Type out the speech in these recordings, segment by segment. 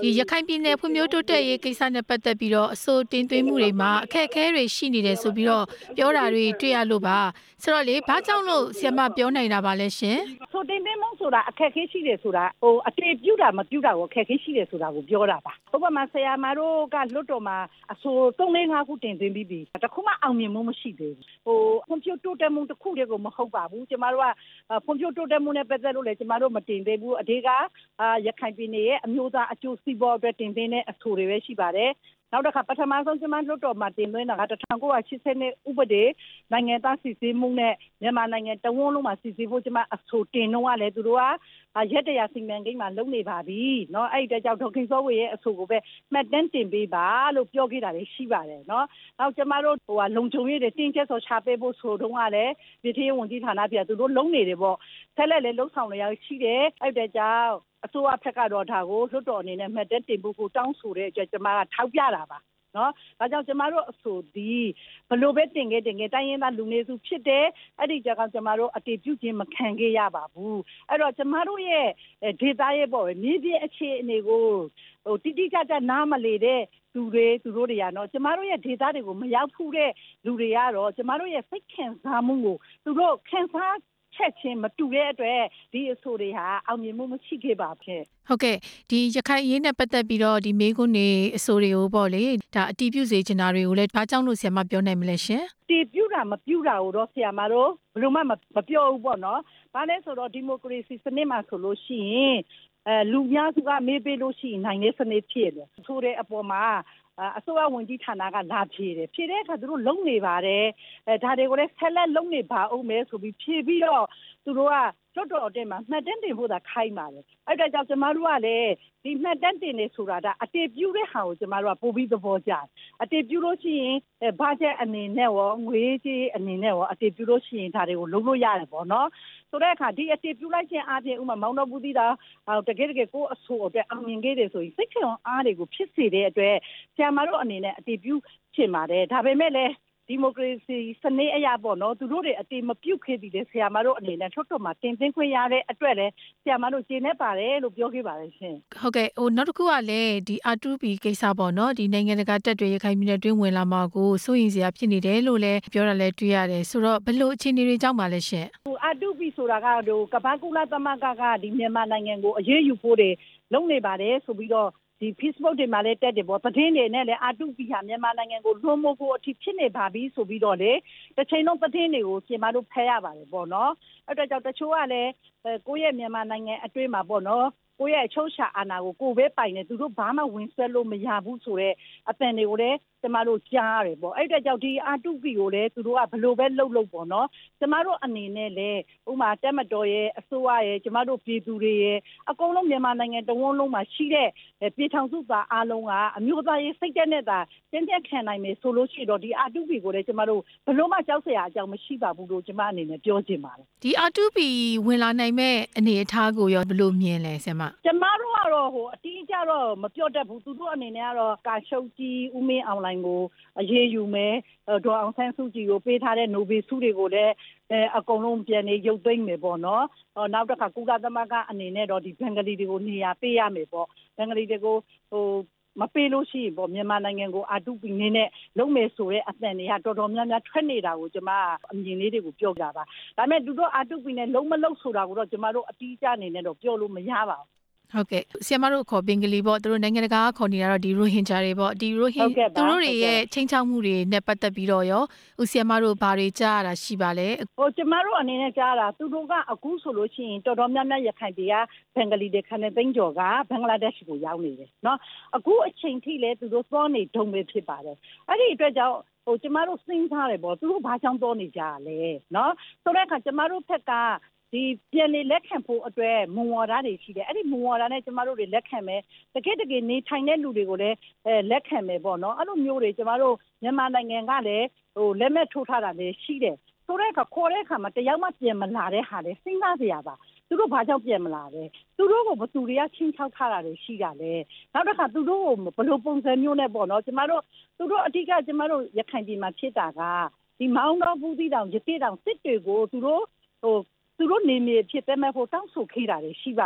ဒီရခိုင်ပြည်နယ်ဖွံ့ဖြိုးတိုးတက်ရေးကိစ္စနဲ့ပတ်သက်ပြီးတော့အဆိုတင်သွင်းမှုတွေမှာအခက်အခဲတွေရှိနေတယ်ဆိုပြီးတော့ပြောတာတွေတွေ့ရလို့ပါဆိုတော့လေဘာကြောင့်လို့ဆရာမပြောနိုင်တာပါလဲရှင်ဆိုတင်သွင်းမှုဆိုတာအခက်အခဲရှိတယ်ဆိုတာအတည်ပြုတာမပြုတာကိုအခက်အခဲရှိတယ်ဆိုတာကိုပြောတာပါဥပမာဆရာမတို့ကလွတ်တော်မှာအဆို3-5ခုတင်သွင်းပြီးပြီတခုမှအောင်မြင်မှုမရှိသေးဘူးဖွံ့ဖြိုးတိုးတက်မှုတစ်ခုတည်းကိုမဟုတ်ပါဘူးကျမတို့ကဖွံ့ဖြိုးတိုးတက်မှုနဲ့ပတ်သက်လို့လည်းကျမတို့မတင်သေးဘူးအဓိကရခိုင်ပြည်နယ်ရဲ့အမျိုးသားအကျိုးစီးပွားအတွက်တင်သွင်းတဲ့အဆိုတွေပဲရှိပါတယ်နောက်တစ်ခါပထမဆုံးကျမလွတ်တော်မှာတင်သွင်းတာက1980ဥပဒေနိုင်ငံသားစီစစ်မှုနဲ့မြန်မာနိုင်ငံတဝန်းလုံးမှာစီစစ်ဖို့ကျမအဆိုတင်တော့ကလည်းသူတို့ကရက်တရာစီမံကိန်းမှာလုပ်နေပါပြီเนาะအဲ့ဒီကြောင့်ဒေါက်ခင်စောဝေရဲ့အဆိုကိုပဲမှတ်တမ်းတင်ပေးပါလို့ပြောခဲ့တာလည်းရှိပါတယ်เนาะနောက်ကျမတို့လုံခြုံရေးတွေတင်းကျပ်စွာချပေးဖို့ဆိုတော့ကလည်းပြည်ထရေးဝန်ကြီးဌာနပြသူတို့လုံနေတယ်ပေါ့ဆက်လက်လည်းလှုပ်ဆောင်နေရရှိတယ်အဲ့ဒီကြောင့်အစိုးရဘက်ကတော့ဒါကိုလွတ်တော်အနေနဲ့မှတ်တမ်းတင်ဖို့တောင်းဆိုတဲ့အတွက်ကျမကထောက်ပြတာပါနော်ဒါကြောင့်ကျမတို့အဆိုဒီဘလို့ပဲတင်ခဲ့တိုင်းရင်းသားလူမျိုးစုဖြစ်တယ်အဲ့ဒီကြောင့်ကျမတို့အတည်ပြုခြင်းမခံခဲ့ရပါဘူးအဲ့တော့ကျမတို့ရဲ့ဒေတာရဲ့ပေါ့မြေပြင်အခြေအနေကိုတိတိကျကျနားမလေတဲ့သူတို့တွေကနော်ကျမတို့ရဲ့ဒေတာတွေကိုမရောက်ဘူးတဲ့လူတွေကတော့ကျမတို့ရဲ့စိတ်ခံစားမှုကိုသူတို့ခံစားချက်ချင်းမတူတဲ့အတွက်ဒီအဆိုတွေဟာအောင်မြင်မှုမရှိခဲ့ပါဘူးဟုတ်ကဲ့ဒီရခိုင်ရေးနဲ့ပတ်သက်ပြီးတော့ဒီမေးခွန်းတွေအဆိုတွေကိုပေါ့လေဒါအတီးပြုစေချင်တာတွေကိုလည်းဘာကြောင့်လို့ဆရာမပြောနိုင်မလဲရှင်တီးပြုတာမပြုတာကိုတော့ဆရာမတို့ဘယ်လိုမှမပြောဘူးပေါ့နော်ဘာလဲဆိုတော့ဒီမိုကရေစီစနစ်မှာဆိုလို့ရှိရင်လူများစုကမေးပေးလို့ရှိရင်နိုင်တဲ့စနစ်ဖြစ်တယ်ဆိုတဲ့အပေါ်မှာအစိုးရဝန်ကြီးဌာနကလာဖြေတယ်ဖြေတဲ့အခါသူတို့လုံနေပါတယ်ဒါတွေကိုလည်းဆက်လက်လုံနေပါအောင်မယ်ဆိုပြီးဖြေပြီးတော့သူတို့ကလွတ်တော်တဲ့မှာမှတ်တမ်းတင်ဖို့သာခိုင်းပါတယ်အဲ့ဒါကြောင့်ကျမတို့ကလည်းဒီမှတ်တမ်းတင်နေဆိုတာကအတည်ပြုတဲ့ဟာကိုကျမတို့ကပို့ပြီးသဘောကျတယ်အတည်ပြုလို့ရှိရင်ဘတ်ဂျက်အနေနဲ့ရောငွေကြေးအနေနဲ့ရောအတည်ပြုလို့ရှိရင်ဒါတွေကိုလုပ်လို့ရတယ်ပေါ့နော်ဆိုတဲ့အခါဒီအတည်ပြုလိုက်ခြင်းအပြင်ဥမာမောင်တော်ဘူးသီးတာတကယ်ကိုအဆိုအတွက်အောင်မြင်ခဲ့တယ်ဆိုရင်စိတ်ခံအားတွေကိုဖြစ်စေတဲ့အတွက်ဆရာမတို့အနေနဲ့အတည်ပြုချင်ပါတယ်ဒါပေမဲ့လည်းဒီမိုကရေစီစနစ်အရာပေါ့နော်သူတို့တွေအတေမပြုတ်ခဲ့ပြီးလေဆရာမတို့အနေနဲ့ထွတ်တော်မှာတင်သွင်းခွင့်ရတဲ့အတွက်လည်းဆရာမတို့ကျေနပ်ပါတယ်လို့ပြောခဲ့ပါတယ်ရှင်ဟုတ်ကဲ့နောက်တစ်ခုကလည်းဒီ R2P ကိစ္စပေါ့နော်ဒီနိုင်ငံတကာတပ်တွေရခိုင်ပြည်နယ်တွင်းဝင်လာမှာကိုစိုးရိမ်စရာဖြစ်နေတယ်လို့လည်းပြောတာလည်းတွေ့ရတယ်ဆိုတော့ဘယ်လိုအခြေအနေတွေကြောင့်ပါလဲရှင် R2P ဆိုတာကကမ္ဘာကုလသမဂ္ဂကဒီမြန်မာနိုင်ငံကိုအရေးယူဖို့တွေလုပ်နေပါတယ်ဆိုပြီးတော့ဒီ Facebook တွေမှာလည်းတက်တယ်ပေါ့သတင်းတွေနဲ့လည်း R2P ဟာမြန်မာနိုင်ငံကိုလွှမ်းမိုးဖို့အထိဖြစ်နေပါပြီဆိုပြီးတော့လေတစ်ချိန်လုံးသတင်းတွေကိုကျမတို့ဖတ်ရပါတယ်ပေါ့နော်အဲ့တော့ကြောင့်တချို့ကလည်းကိုယ့်ရဲ့မြန်မာနိုင်ငံအတွင်းမှာပေါ့နော်ကိုယ့်ရဲ့အချုပ်အခြာအာဏာကိုပဲပိုင်နေသူတို့ဘာမှဝင်ဆွဲလို့မရဘူးဆိုတော့အပန်တွေကိုလည်းကျမတို့ကြားရတယ်ပေါ့အဲ့တော့ကြောင့်ဒီ R2P ကိုလည်းသူတို့ကဘလို့ပဲလုပ်ပေါ့နော်ကျမတို့အနေနဲ့လည်းဥမာတက်မတော်ရဲ့အစိုးရရဲ့ကျမတို့ပြည်သူတွေရဲ့အကုန်လုံးမြန်မာနိုင်ငံတဝန်းလုံးမှာရှိတဲ့ပြည်ထောင်စုသားအားလုံးကအမျိုးသားရေးစိတ်ဓာတ်နဲ့သာကျင့်ကြံခံနိုင်မယ်ဆိုလို့ရှိတော့ဒီ R2P ကိုလည်းကျမတို့ဘလို့မှကြောက်စရာအကြောင်းမရှိပါဘူးလို့ကျမအနေနဲ့ပြောချင်ပါတယ်ဒီ R2P ဝင်လာနိုင်မဲ့အနေအထားကိုရောဘလို့မြင်လဲဆရာမကျမတို့ကတော့အတိအကျတော့မပြောတတ်ဘူးသူတို့အနေနဲ့ကတော့ကာရှုပ်ကြီးဦးမင်းအောင်လှိုင်ကိုအရေးယူမယ်ဒေါ်အောင်ဆန်းစုကြည်ကိုပေးထားတဲ့နိုဘယ်ဆုတွေကိုလည်းအကုန်လုံးပြန်နေရုပ်သိမ်းမယ်ပေါ့နော်နောက်တစ်ခါကုလသမဂ္ဂအနေနဲ့တော့ဒီဘင်္ဂလီတွေကိုနေရာပေးရမယ်ပေါ့ဘင်္ဂလီတွေကိုမပေးလို့ရှိရင်ပေါ့မြန်မာနိုင်ငံကို R2P နဲ့လုံးမယ်ဆိုတဲ့အသံတွေကတော်တော်များများထွက်နေတာကိုကျွန်မအမြင်လေးတွေကိုပြောပြပါဒါပေမဲ့သူတို့ R2P နဲ့လုံးမလုံးဆိုတာကိုတော့ကျွန်မတို့အတိအကျအနေနဲ့တော့ပြောလို့မရပါဘူးဟုတ်ကဲ့ဆီယမတို့ခေါ်ဘင်္ဂလီပေါ့သူတို့နိုင်ငံတကာခေါ်နေတာတော့ဒီရိုဟင်ဂျာတွေပေါ့ဒီရိုဟင်သူတို့တွေရဲ့ချင်းချောက်မှုတွေနဲ့ပတ်သက်ပြီးတော့ရောဦးဆီယမတို့ဘာတွေကြားရတာရှိပါလဲကျမတို့အနေနဲ့ကြားတာသူတို့ကအခုဆိုလို့ရှိရင်တော်တော်များများရခိုင်ပြည်ကဘင်္ဂလီတွေခနဲ့သိန်းကျော်ကဘင်္ဂလားဒေ့ရှ်ကိုရောက်နေတယ်เนาะအခုအချိန်ထိလည်းသူတို့သွားနေဒုံပဲဖြစ်ပါတယ်အဲ့ဒီအတွက်ကြောင့်ကျမတို့စဉ်းစားတယ်ပေါ့သူတို့ဘာကြောင့်သွားနေကြလဲเนาะဆိုတဲ့အခါကျမတို့ဘက်ကဒီပြန်လေလက်ခံဖို့အတွက်မွန်ဝါဒတွေရှိတယ်အဲ့ဒီမွန်ဝါဒနဲ့ကျမတို့တွေလက်ခံမယ်တကယ်နေထိုင်တဲ့လူတွေကိုလည်းလက်ခံမယ်ပေါ့နော်အဲ့လိုမျိုးတွေကျမတို့မြန်မာနိုင်ငံကလည်းလက်မဲ့ထိုးထားတာလည်းရှိတယ်ဆိုတဲ့အခါခေါ်တဲ့အခါမှာတယောက်မှပြန်မလာတဲ့ဟာလည်းစဉ်းစားစရာပါသူတို့ဘာကြောင့်ပြန်မလာလဲသူတို့ကိုဘသူတွေကချင်းချောက်ထားတာတွေရှိတာလေနောက်တစ်ခါသူတို့ကိုဘယ်လိုပုံစံမျိုးနဲ့ပေါ့နော်ကျမတို့သူတို့အဓိကကျမတို့ရခိုင်ပြည်မှာဖြစ်တာကဒီမောင်းတော်ဘူးသီးတောင်ရသေးတောင်စစ်တွေကိုသူတို့နေမြေဖြစ်တဲ့မဲ့ဖို့တောင်းဆိုခဲ့တာတွေရှိပါတယ်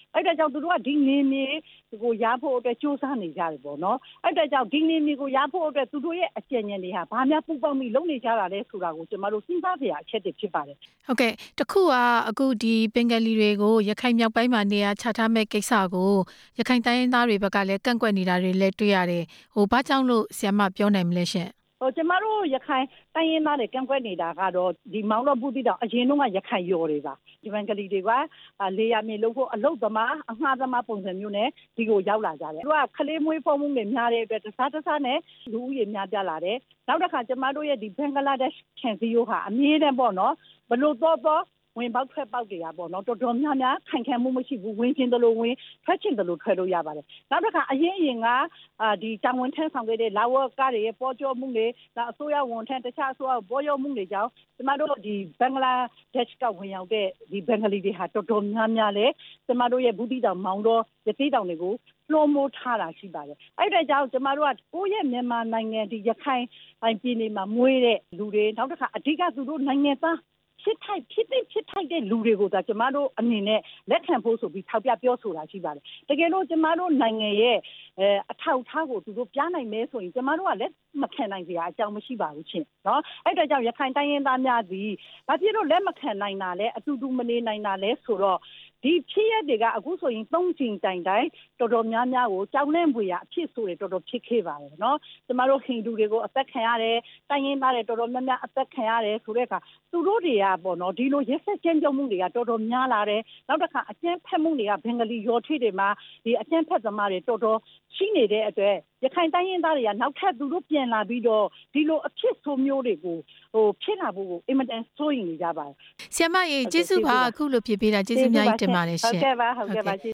အဲ့ဒါကြောင့်သူတို့ကဒီနေမြေကိုရဖို့အတွက်စူးစမ်းနေကြတယ်ပေါ့နော်အဲ့ဒါကြောင့်ဒီနေမြေကိုရဖို့အတွက်သူတို့ရဲ့အကြံဉာဏ်တွေဟာဘာများပူပေါင်းပြီးလုပ်နေကြတာလဲဆိုတာကိုကျမတို့စဉ်းစားစရာအချက်တွေဖြစ်ပါတယ်ဟုတ်ကဲ့တခုကအခုဒီဘင်္ဂလီတွေကိုရခိုင်မြောက်ပိုင်းမှာနေရာချထားမဲ့ကိစ္စကိုရခိုင်တိုင်းရင်းသားတွေဘက်ကလည်းကန့်ကွက်နေတာတွေလည်းတွေ့ရတယ်ဘာကြောင့်လို့ဆရာမပြောနိုင်မလဲရှင်ကျမတို့ရခိုင်တိုင်းရင်းသားတွေကန့်ကွက်နေတာကတော့ဒီမောင်တော်ဘူးတိတောင်အရင်တော့ကရခိုင်ရော်တွေပါဒီဘင်္ဂလီတွေကလေယာမြေလို့ဖို့အလုတ်သမားအငှားသမားပုံစံမျိုးနဲ့ဒီကိုရောက်လာကြတယ်သူကခလေးမွေးဖုံးမှုတွေများတဲ့အတွက်တစားနဲ့လူဦးရေများပြလာတယ်နောက်တစ်ခါကျမတို့ရဲ့ဒီဘင်္ဂလားဒေ့ရှ်ခြံစည်းရိုးဟာအမြဲတမ်းပေါ့နော်ဘလို့တော့ဝင်ပေါက်ထွက်ပေါက်တွေကပေါ့နော်တော်တော်များများခိုင်ခံမှုမရှိဘူးဝင်ချင်းတလို့ဝင်ထွက်ချင်းတလို့ထွက်လို့ရပါတယ်နောက်တစ်ခါအရင်ကဒီတောင်ဝန်ထမ်းဆောင်ခဲ့တဲ့လာဝကတွေရဲ့ပေါ်ကျော်မှုတွေအစိုးရဝန်ထမ်းတခြားအစိုးရပေါ်ကျော်မှုတွေကြောင့်ကျမတို့ဒီဘင်္ဂလားဒေ့ရှ်ကဝင်ရောက်တဲ့ဒီဘင်္ဂလီတွေဟာတော်တော်များများလေကျမတို့ရဲ့ဘူးတိတောင်မောင်တော်ရသေးတောင်တွေကိုလွှမ်းမိုးထားတာရှိပါတယ်အဲ့ဒါကြောင့်ကျမတို့ကကိုယ့်ရဲ့မြန်မာနိုင်ငံဒီရခိုင်ပြည်နယ်မှာမွေးတဲ့လူတွေနောက်တစ်ခါအဓိကသူတို့နိုင်ငံသားဖြစ်ထိုက်တဲ့လူတွေကိုကျမတို့အနေနဲ့လက်ခံဖို့ဆိုပြီးထောက်ပြပြောဆိုတာရှိပါတယ်တကယ်လို့ကျမတို့နိုင်ငံရဲ့အထောက်အထားကိုသူတို့ပြနိုင်မယ်ဆိုရင်ကျမတို့ကလက်မခံနိုင်စရာအကြောင်းမရှိပါဘူးချင်းနော်အဲ့ဒါကြောင့်ရခိုင်တိုင်းရင်းသားများသည်ဘာဖြစ်လို့လက်မခံနိုင်တာလဲအတူတူမနေနိုင်တာလဲဆိုတော့ဒီဖြစ်ရတွေကအခုဆိုရင်3ချိန်တိုင်တော်တော်များများကိုကြောက်လန့်ပွေရအဖြစ်ဆိုတွေတော်တော်ဖြစ်ခဲ့ပါတယ်နော်ကျမတို့ဟိန္ဒူတွေကိုအသက်ခံရတယ်တိုင်းရင်းသားတွေတော်တော်များများအသက်ခံရတယ်ဆိုတဲ့အခါသူတို့တွေကပေါ့နော်ဒီလိုရက်ဆက်ကျဉ်းကြုံမှုတွေကတော်တော်များလာတယ်နောက်တစ်ခါအကျဉ်းဖက်မှုတွေကဘင်္ဂလီရော်ထွေးတွေမှာဒီအကျဉ်းဖက်သမားတွေတော်တော်ရှိနေတဲ့အတွက်ရခိုင်တိုင်းရင်းသားတွေကနောက်ထပ်သူတို့ပြန်လာပြီးတော့ဒီလိုအဖြစ်ဆိုးမျိုးတွေကိုဖြစ်လာဖို့ကိုအင်မတန်စိုးရိမ်နေကြပါတယ်ဆရာမရေကျေးဇူးပါအခုလိုဖြစ်ပေးတာကျေးဇူးအများကြီးတင်ပါတယ်ရှင်ဟုတ်ကဲ့ပါ